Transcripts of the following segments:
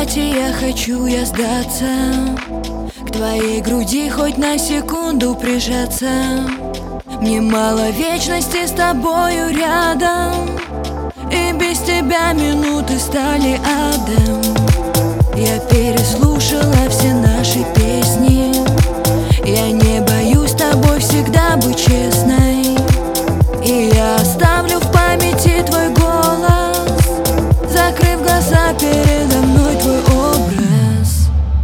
объятия хочу я сдаться, к твоей груди хоть на секунду прижаться. Мне мало вечности с тобою рядом, и без тебя минуты стали адом. Я переслушала все наши песни, я не боюсь с тобой всегда быть честной. И я оставлю в памяти твой голос, закрыв глаза, передо мной твой образ.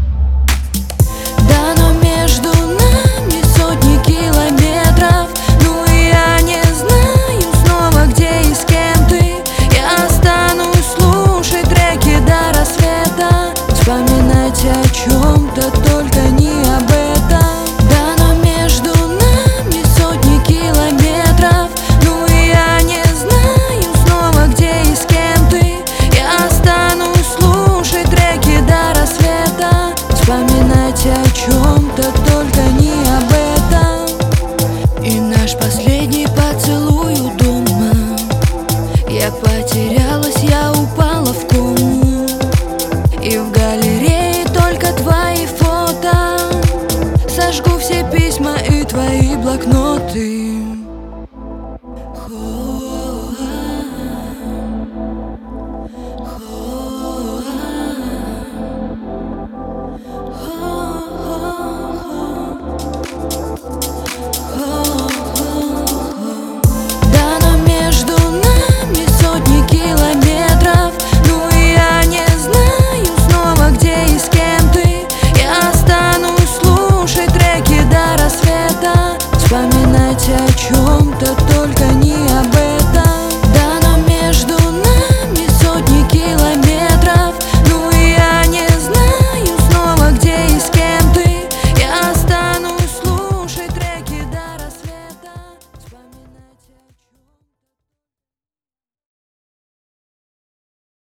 Да, но между нами сотни километров, ну и я не знаю снова, где и с кем ты. Я останусь слушать треки до рассвета, вспоминать о чем-то, только не об этом. Да, но между нами сотни километров, ну и я не знаю снова, где и с кем ты. Я останусь слушать треки до рассвета, вспоминать о чем-то, только не об этом. И наш последний поцелуй у дома, я потерялась, я упала в кому. И в галерее только твои фото, сожгу все письма и твои блокноты.